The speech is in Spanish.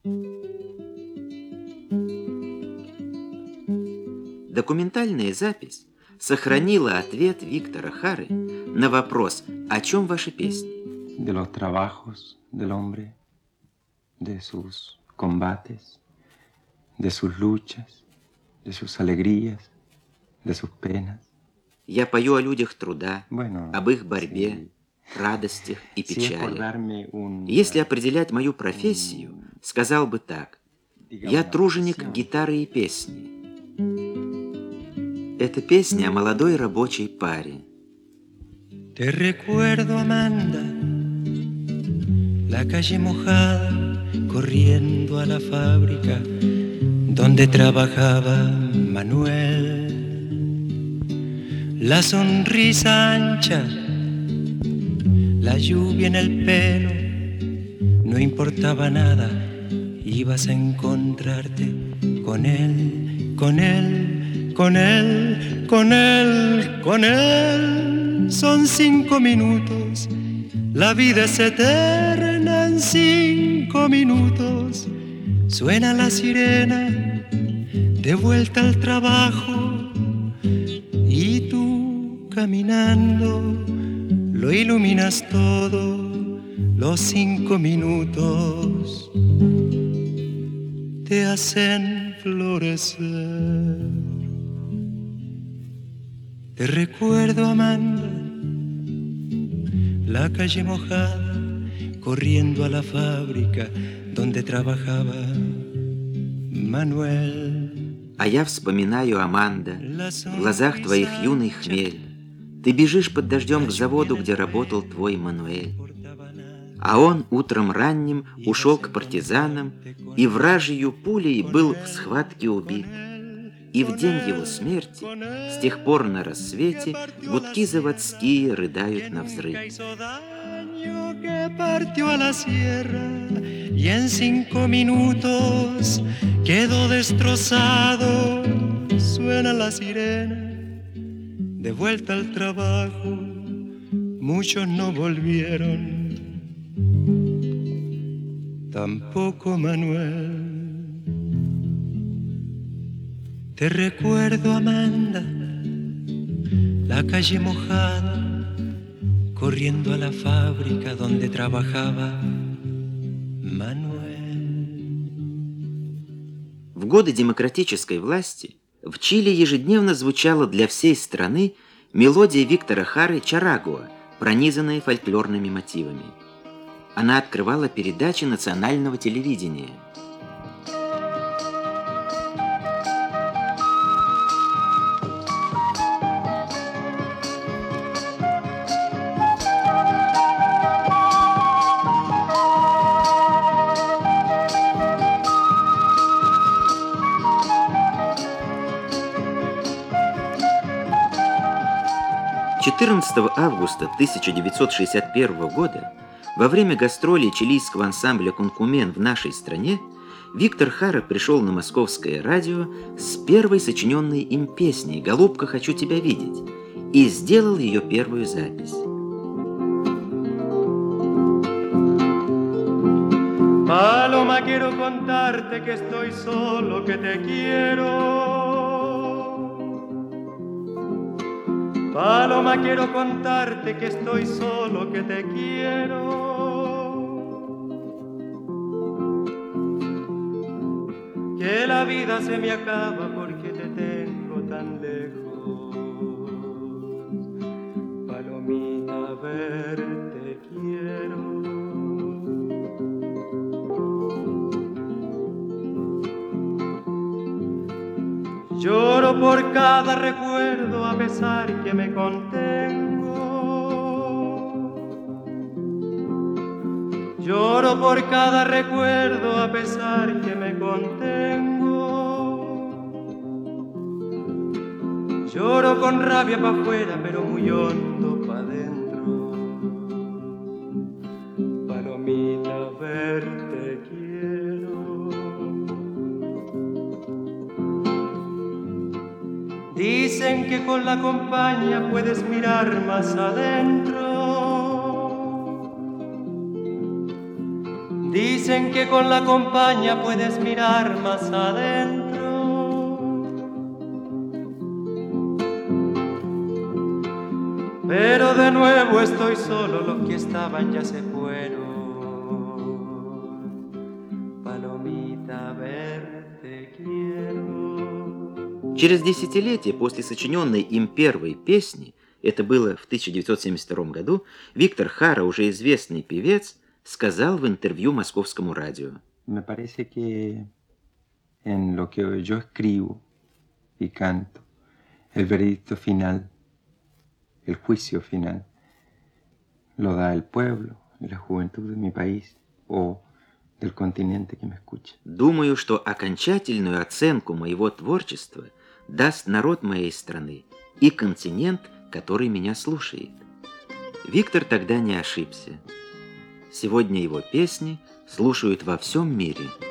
Документальная запись сохранила ответ Виктора Хары на вопрос «О чем ваши песни?» De los trabajos del hombre, de sus combates, de sus luchas, de sus alegrías, de sus penas. Я пою о людях труда, об их борьбе, sí. радостях и печалях. Si Если определять мою профессию, сказал бы так: я труженик гитары и песни. Это песня о молодой рабочей паре. Te recuerdo, Amanda, la calle mojada, corriendo a la fábrica donde trabajaba Manuel. La sonrisa ancha, la lluvia en el pelo, no importaba nada, ibas a encontrarte con él, con él, con él, con él, con él. Son 5 minutos, la vida es eterna en 5 minutos. Suena la sirena, de vuelta al trabajo, y tú caminando lo iluminas todo, los 5 minutos te hacen florecer. Te recuerdo, Amanda, la calle mojada, corriendo a la fábrica donde trabajaba Manuel. А я вспоминаю, Аманда, в глазах твоих юный хмель. Ты бежишь под дождем к заводу, где работал твой Мануэль. А он утром ранним ушел к партизанам и вражью пулей был в схватке убит. И в день его смерти, с тех пор на рассвете, гудки заводские рыдают навзрыд. Que partió a la sierra y en 5 minutos quedó destrozado. Suena la sirena, de vuelta al trabajo, muchos no volvieron, tampoco Manuel. Te recuerdo, Amanda, la calle mojada, corriendo a la fábrica donde trabajaba Manuel. В годы демократической власти в Чили ежедневно звучала для всей страны мелодия Виктора Хары «Чарагуа», пронизанная фольклорными мотивами. Она открывала передачи национального телевидения. «14 августа 1961 года во время гастролей чилийского ансамбля «Кункумен» в нашей стране Виктор Хара пришел на московское радио с первой сочиненной им песней «Голубка, хочу тебя видеть» и сделал ее первую запись. Paloma, quiero contarte que estoy solo, que te quiero. Paloma, quiero contarte que estoy solo, que te quiero. Que la vida se me acaba porque te tengo tan lejos. Palomita, a ver, te quiero. Lloro por cada recuerdo a pesar que me contengo. Lloro por cada recuerdo a pesar que me contengo. Lloro con rabia pa' afuera pero muy hondo pa' dentro. Palomita, a ver, te quiero. Dicen que con la compañía puedes mirar más adentro. Dicen Dicen que con la compañía puedes mirar más adentro. Pero de nuevo estoy solo, los que estaban ya se fueron. Palomita, verte quiero. Через десятилетие после сочиненной им первой песни, это было в 1972 году, Виктор Jara, уже известный певец, сказал в интервью Московскому радио: Me parece que en lo que yo escribo y canto, el veredicto final, el juicio final, lo da el pueblo y la juventud de mi país o del continente que me escucha. Думаю, что окончательную оценку моего творчества даст народ моей страны и континент, который меня слушает. Виктор тогда не ошибся. Сегодня его песни слушают во всем мире.